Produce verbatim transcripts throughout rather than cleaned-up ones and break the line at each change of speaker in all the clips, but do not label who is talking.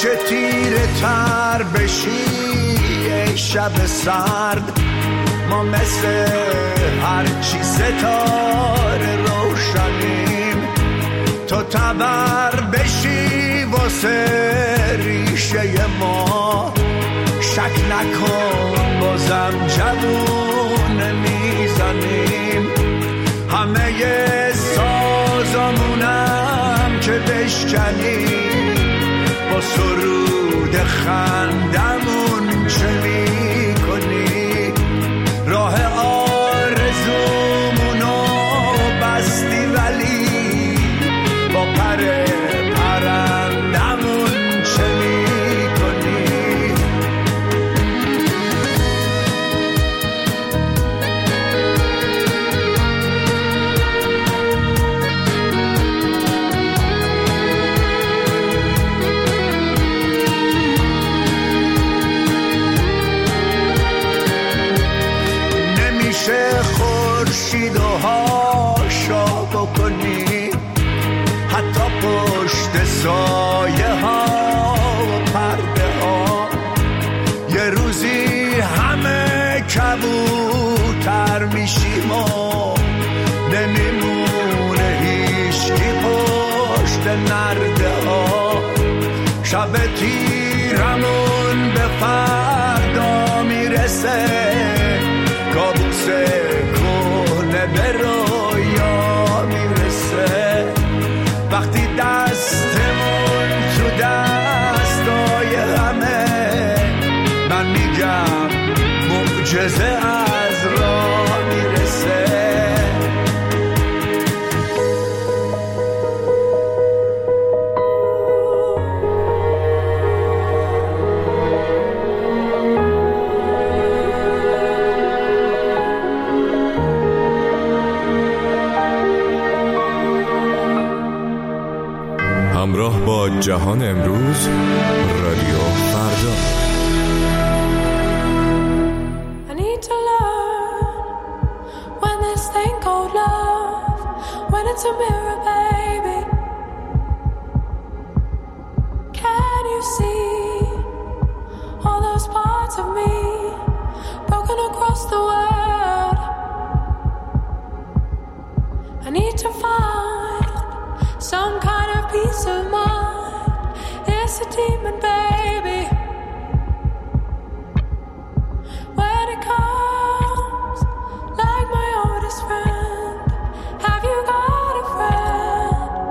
که تیره تر بشی ای شب سرد، ما مثل هرچی ستاره روشنیم، تو تبر بشی واسه ریشه ما، شک نکن بازم جوون میزنیم، همه سازمونم که بشکنیم، با سرود خندمون چه میکنی، راه آرزومونو بستی ولی با پر پرندمون چه میکنی. خورشید و هاشا بکنی حتی پشت سایه ها و پرده ها، یه روزی همه کبوتر میشیم و نمیمونه هیچکی پشت نرده ها، شب تیرمون به فردا میرسه، کابوس کنه به رویا میرسه، وقتی دستمون تو دستای همه، من میگم معجزه از راه میرسه.
همراه با جهان امروز، رادیو فردا.
I need to learn when this thing called love, when it's a mirror, baby. Can you see all those parts of me broken across the world? I need to find some kind of peace of mind. It's a demon, baby. When it comes like my oldest friend, have you got a friend?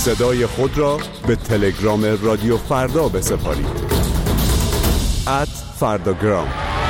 صدای خود را به تلگرام رادیو فردا بسپارید. ات فرداگرام.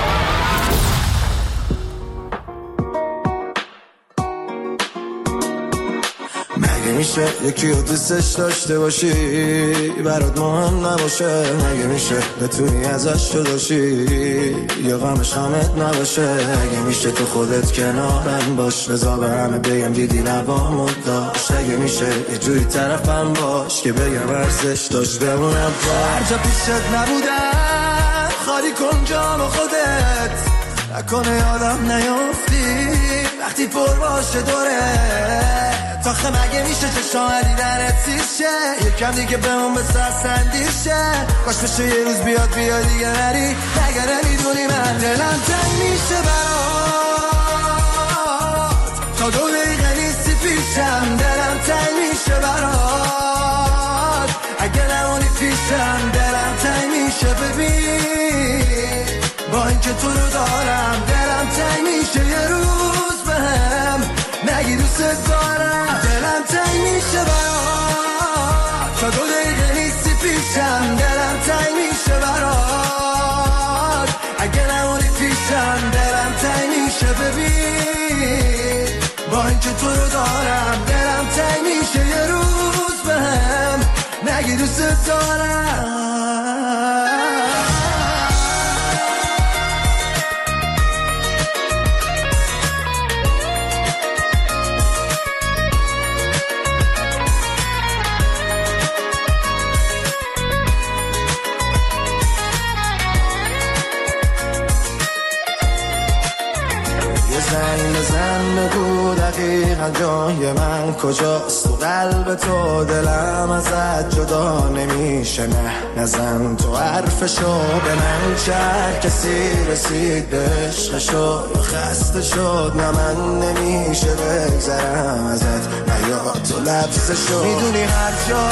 مگه میشه یکی رو دوستش داشته باشی برات مهم نباشه؟ مگه میشه بتونی ازش جدا شی یا غمش غمت نباشه؟ مگه میشه تو خودت کنارم باش رضا به همه بگم دیدی لبامو داشت؟ مگه میشه یه جوری طرفم باش که بگم ارزش داشت بمونم با هر جا پیشت نبودم خالی کن جام خودت نکنه یادم نیافتی وقتی پر باشه دوره تاخه مگه میشه چشام دیدنت سیز شه یکم دیگه بمون به سر سندیر شه کاش بشه یه روز بیاد بیاد دیگه نری نگه نمیدونی من دلم تنگ میشه برات تا دو دقیقه نیستی پیشم دلم تنگ میشه برات اگه نمونی پیشم دلم تنگ میشه ببین با اینکه تو رو دارم دلم تنگ میشه یه روز بهم نگی دوست دارم دلم تنگ میشه برات تا دو دقیقه نیستی پیشم دلم تنگ میشه برات اگه نمونی پیشم دلم تنگ میشه ببین با اینکه تو رو دارم دلم تنگ میشه یه روز بهم نگی دوست دارم زنگ بزن بگو دقیقا جای من کجاست تو قلب تو دلم ازت جدا نمیشه نه نزن تو حرفشو به من چه کسی رسید به عشقشو یا خسته شد نه من نمیشه بگذرم ازت نه یا تو لبسشو میدونی هر جا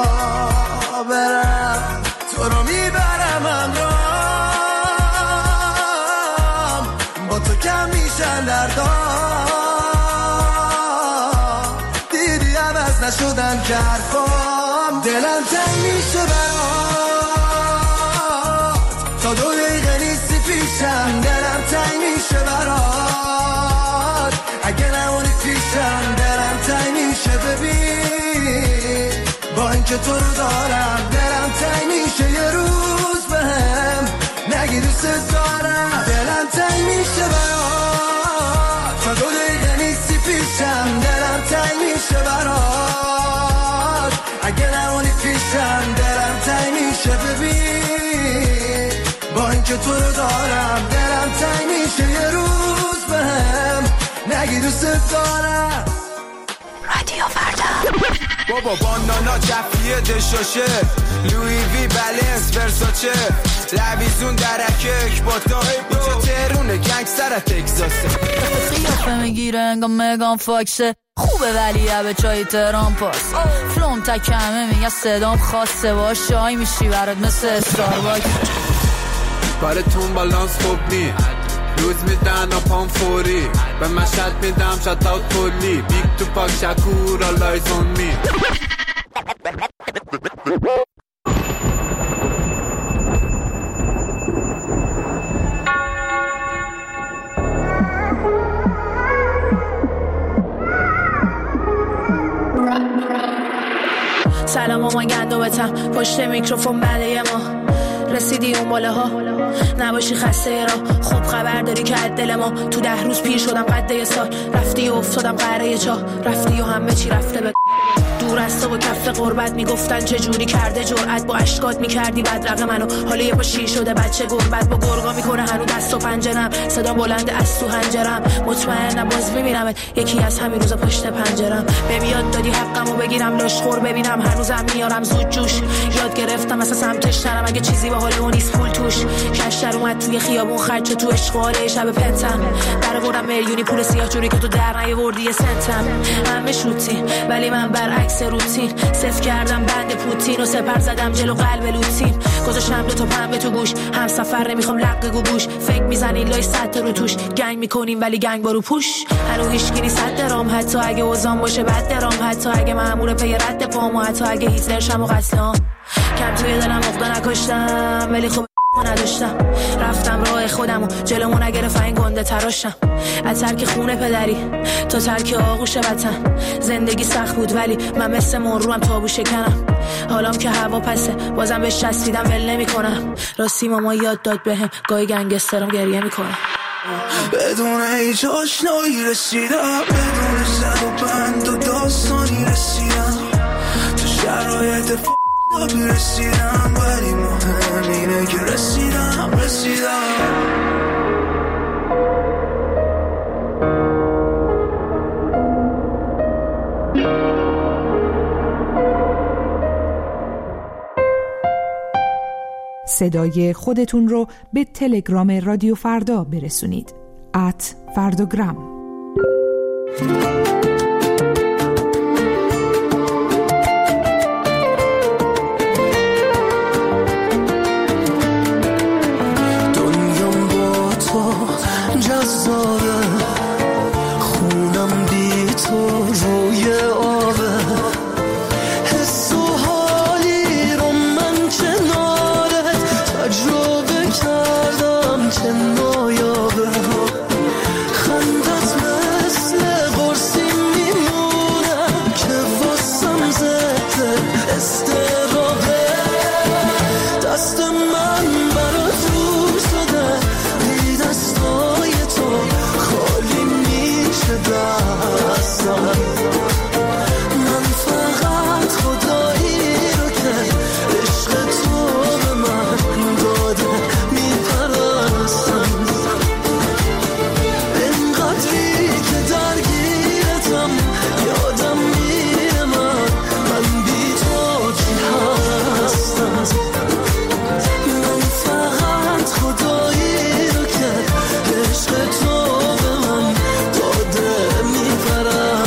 برم تو رو میبرم همراه با تو کم میشن دردام دیدی عوض نشدن که حرفام دلم تنگ میشه برات تا دو دقیقه نیستی پیشم دلم تنگ میشه برات اگه نمونی پیشم دلم تنگ میشه ببین با اینکه تو رو دارم دلم تنگ میشه یه روز بهم نگی دوست دارم دلم تنگ میشه برات تا دو دقیقه نیستی پیشم دلم تنگ میشه برات اگه نمونی پیشم دلم تنگ میشه ببین با اینکه تو رو دارم دلم تنگ میشه یه روز بهم نگی دوست دارم
رادیو فردا
بابا بانانا جفیه دشاشه لوی وی بلنس ورساچه لویزون درکک با تا اینجا ترونه گنگ سر تکساسه
قیافه میگیره انگام مگان فاکسه خوبه ولی به چای تهران پاس فلوم تکمه میگه صدام خاصه باش شای میشی برات مثل استارباکس
کارتون بالانس خوب نی روز میدن پام فوری به مشهد میدم شات اوت کلی بیگ تو پاک شکور آلایز اون می
سلام مامان گندومتم پشت میکروفون بله ما رسیدی اون باله ها نباشی خسته را خوب خبر داری که دل ما تو ده روز پیر شدم قد یه سال رفتی و افتادم قره چاه رفتی و همه چی رفته به دور از تو و کف قربت میگفتن چه جوری کرده جرأت با اشکات میکردی بدرقه منو حالا یه پا شیر شده بچه گربت با گرگا میکنه هنو دست و پنجرم صدا بلند از تو هنجرم مطمئنم باز میبینمت یکی از همین روزا پشت پنجرم به یاد دادی حقمو بگیرم لاشخور ببینم هر روزم میارم زود جوش یاد گرفتم مثلا سمتش نرم اگه چیزی به حال اون نیست پول توش کشتر اومد توی خیابون خرج تو اشغال شب پنتم در بردم میلیونی پول سیاه جوری که تو در نیاوردی سنتم همه شوتی ولی من برعکس روتین روتین، صف کردم بند پوتین و سپر زدم جلو قلب لوتین، گذاشتم دو تا پنبه تو گوش، هم سفر نمیخوام لقه گو گوش، فکر میزنین لای صد رو توش، گنگ میکنیم ولی گنگ بارو پوش، هنو هیچکی نیست صد درام، حتی اگه وزان باشه بد درام، حتی اگه مأمور پی رد پام، و حتی اگه هیتلر شم و قتلام، کم توی دلم عقده نکشتم ولی خب نداشتم، رفتم راه خودم و جلومو نگرفت این گنده تراشم، از ترک خونه پدری تا ترک آغوش وطن، زندگی سخت بود ولی من مثل مرو هم تابو شکنم، حالام که هوا پسه بازم بهش چسبیدم ول نمی‌کنم، راستی ماما یاد داد بهم گاهی گنگسترم گریه میکنم،
بدون هیچ آشنایی رسیدم، بدون زد و بند و داستانی رسیدم، تو شرایط ف... رسیدم، ولی مهم اینه که رسیدم رسیدم
صدای خودتون رو به تلگرام رادیو فردا برسونید. ات فرداگرام.
خونم بی تو روی آبه، حس و حالی رو من کنارت تجربه کردم که نایابه، خندت مثل قرصی میمونه که واسم زده استرابه، دست من برات رو شده بی دستای تو خالی میشه دستم، من فقط خدایی رو که عشق تو به من داده میپرستم، اینقدری که درگیرتم یادم میره من من بی تو چی هستم، من فقط خدایی رو که عشق تو به من داده میپرستم.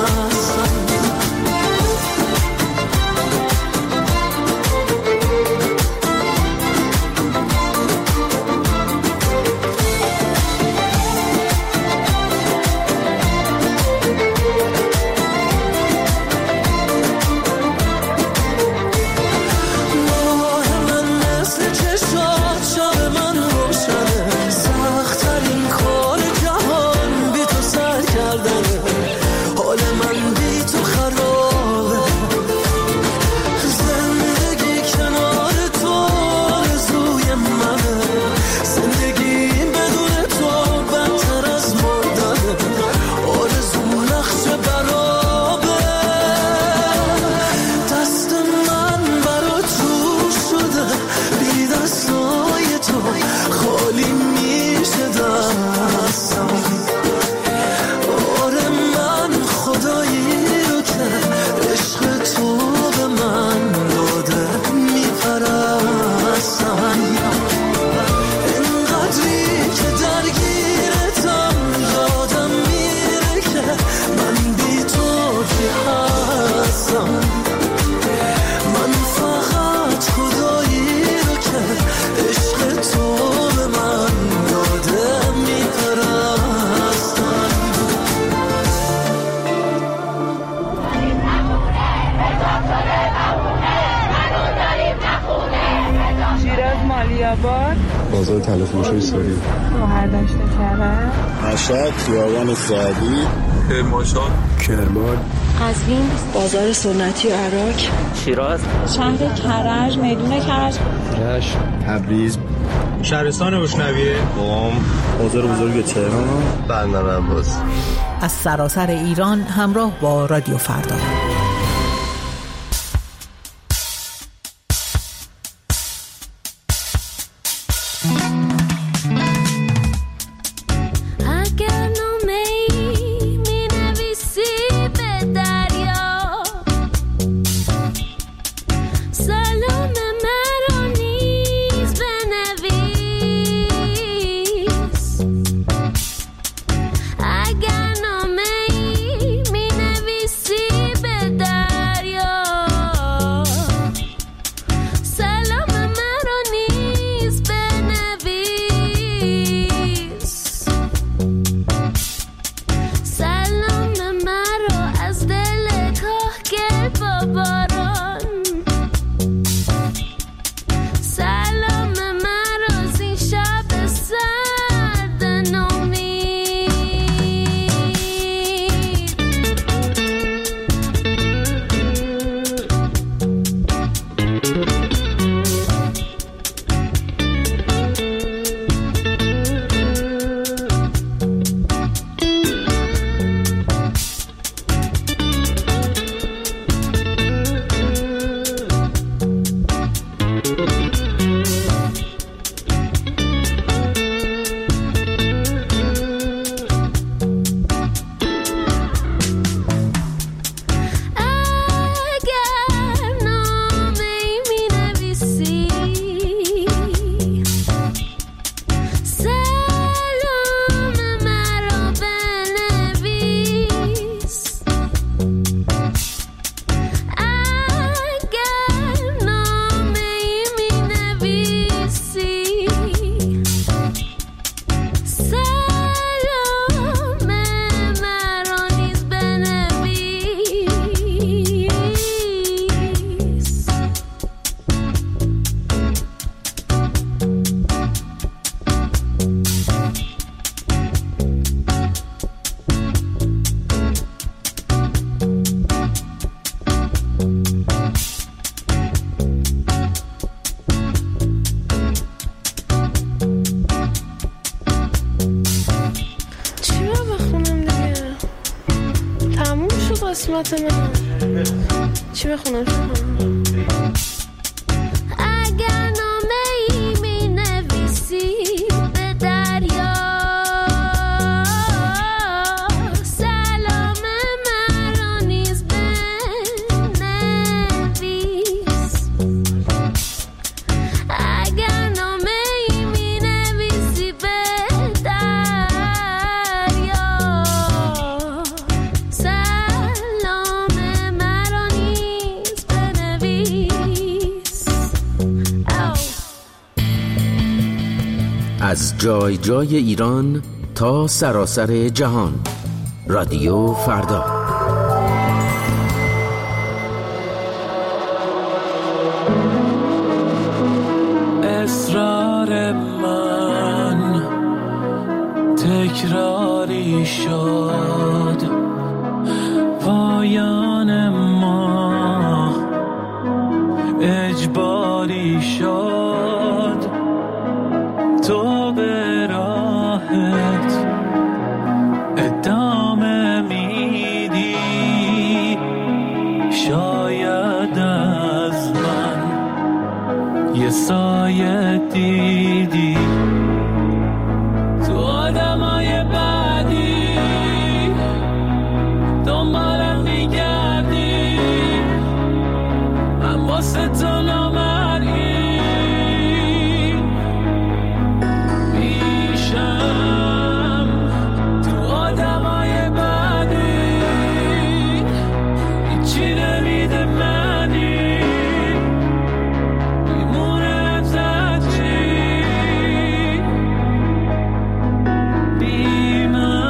ماه من مثل چشات شب من روشنه، سخت‌ترین کار جهان بی تو سر کردنه، حال من بی تو خرابه، زندگی کنار تو آرزوی منه، زندگی بدون تو بدتر از مردنه، آرزو نقش برابه، دست من برات رو شده بی دستای تو خالی میشه دستم، آره من خدایی رو که عشق تو به من داده میپرستم، اینقدری که درگیرتم یادم میره که من بی تو چی هستم، من فقط خدایی رو که عشق تو به من داده میپرستم.
شیراز مالیاباد،
بازار تلفروشی ساری،
گوهر داشته کرد،
مشهد خیابان سعدی،
کرمانشاه،
کرمان،
قزوین، بازار سنتی عراق،
شیراز،
شهر کرج، میدون کرج،
رشت، تبریز،
شهرستان روشنویه،
قم، بازار بزرگ تهران، بندر عباس.
از سراسر ایران همراه با رادیو فردا.
اگر نامه ای می نویسی به
نوت من چی بخونم؟
اگر نامه ای می نویسی به دریا سلام مرا نیز بنویس. اگر نامه ای می نویسی به دریا سلام مرا نیز بنویس.
از جای جای ایران تا سراسر جهان، رادیو فردا.
اصرار من تکراری شد، پایان ما اجباری شد. تو به راحت ادامه میدی، شاید از من یه سایه دیدی. تو آدمای بعدی دنبالم میگردی، من واسه تو نامرئی میشم. تو آدمای بعدی هیچی نمیده منی، میمونه زجی بی من.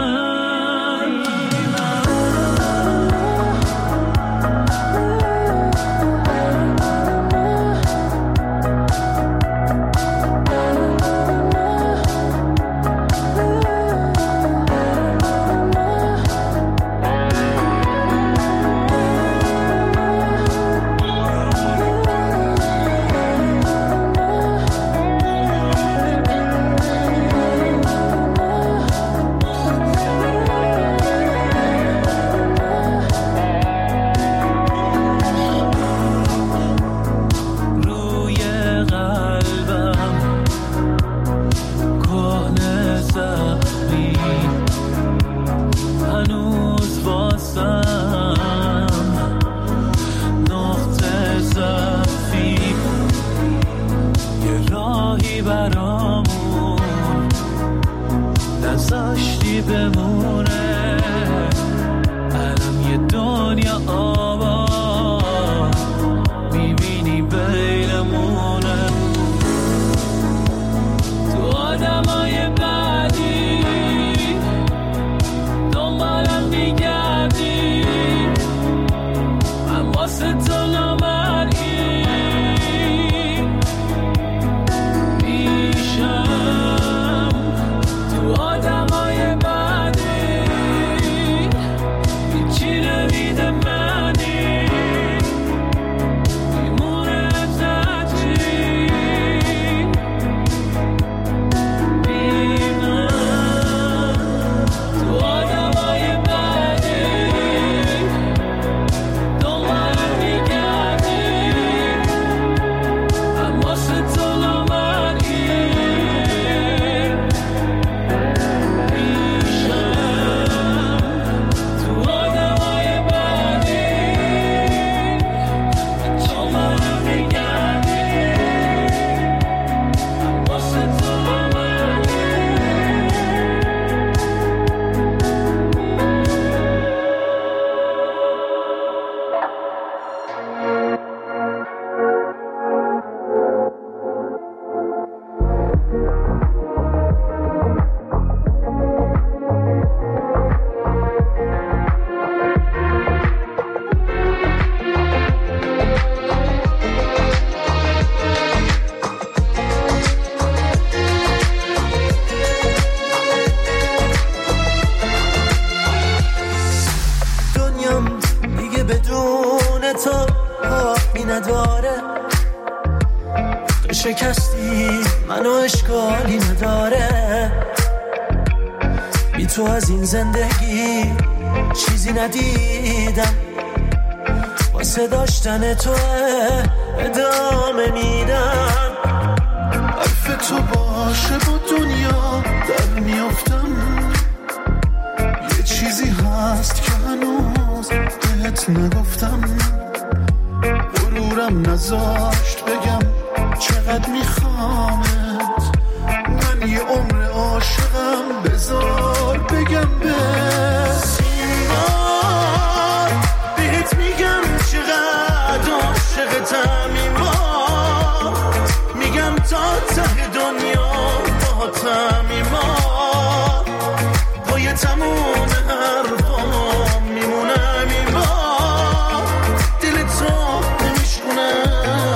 روی قلبم کهنه زخمی، هنوز واسم نقطه ضعفی. یه راهی برامون نذاشتی بمونه، الان یه دنیا آباد میبینی بینمونه. تو آدمای بعدی دنبالم میگردی، من واسه تو نامرئی میشم. تو آدمای بعدی هیچی نمیده منی، میمونه زجی بی من. تو آدمای بعدی دنبالم میگردی، من واسه تو نامرئی میشم. تو آدمای بعدی دنبالم میگردی، من واسه تو نامرئی.
دنیام دیگه بدون تو حالی نداره، تو شکستی منو اشکالی نداره. بی تو از این زندگی چیزی ندیدم، واسه داشتن تو ادامه میدم. حرف تو باشه با دنیا در میافتم. یه چیزی هست که هنوز بهت نگفتم. غرورم نذاشت بگم چقدر میخوامت. من یه عمر عاشقم بذار بگم به سیمار. بهت میگم چقدر عاشقتم ایمان. میگم تا ته دنیا با تمیمان. پای تموم حرفام میمونم ایمان. دل تو نمیشکنم.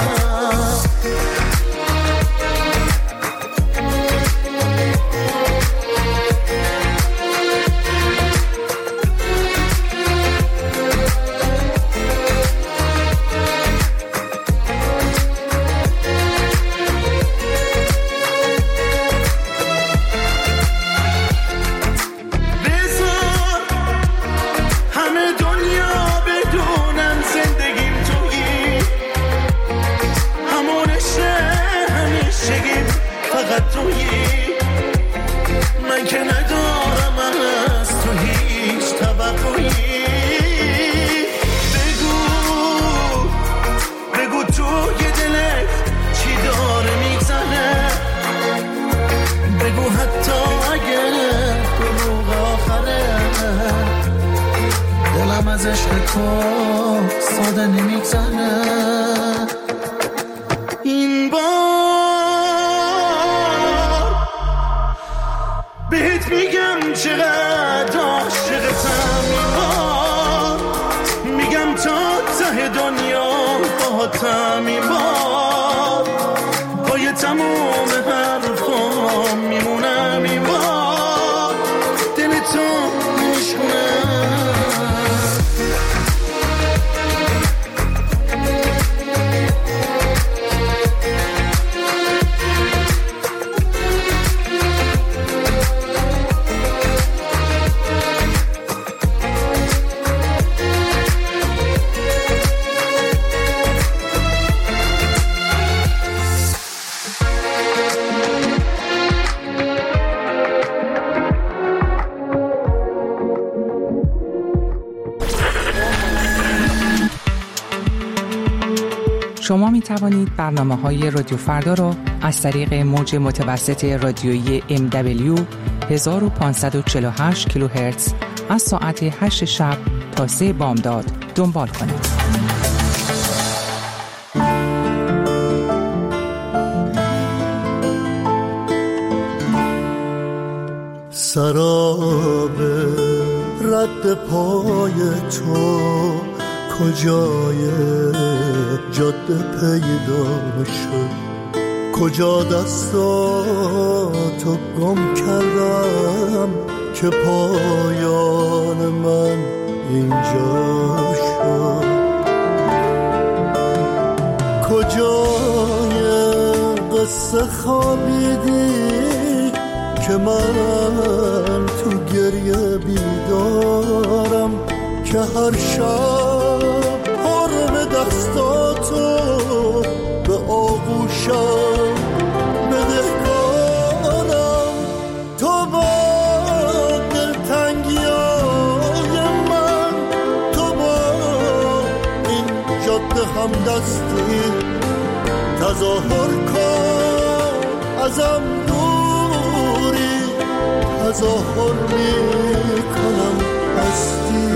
من که ندارم از تو هیچ توقعی. بگو بگو تو یه دلت چی داره میگذنه. بگو حتی اگه دروغ آخره دلم از عشق تو ساده نمیگذنه. این بار بهت میگم چقدر عاشقتم ایمان. میگم تا ته دنیا باهاتم ایمان. پای تموم حرفام میمونم ایمان. دل تو نمیشکنم.
شما می توانید برنامه‌های رادیو فردا را از طریق موج متوسط رادیویی ام دبلیو هزار و پانصد و چهل و هشت کیلوهرتز از ساعت هشت شب تا سه بامداد دنبال کنید.
سراب رد پای تو کجای جاده پیدا شد. کجا دستاتو گم کردم که پایان من اینجا شد. کجای قصه خوابیدی که من تو گریه بیدارم. که هر شب حرم دستاتو به آغوشم بدهکارم. تو با دلتنگیای من، تو با این جاده هم دستی تظاهر کن ازم دوری. تظاهر میکنم هستی.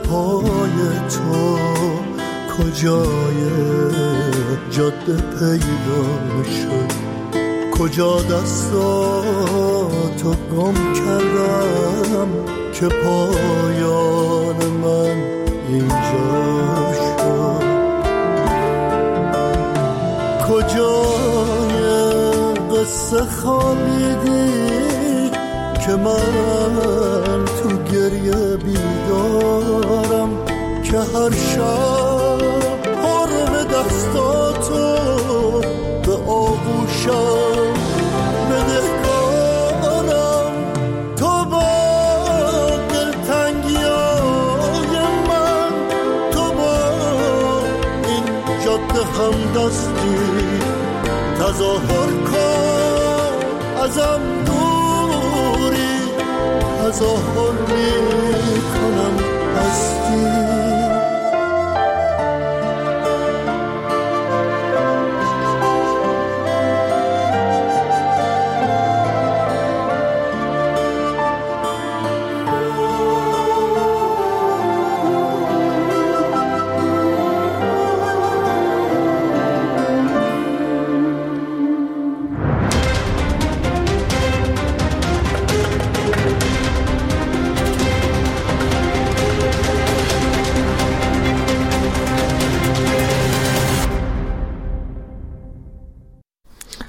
پای تو کجای جاده پیدا شد، کجا دستاتو گم کردم که پایان من اینجا شد. کجای قصه خوابیدی که من تو گریه بیدارم، که هر شب حرم دستاتو به آغوشم بدهکارم. تو با دلتنگیای من، تو با این جاده همدستی تظاهر کن ازم دوری، تظاهر می کنم هستی.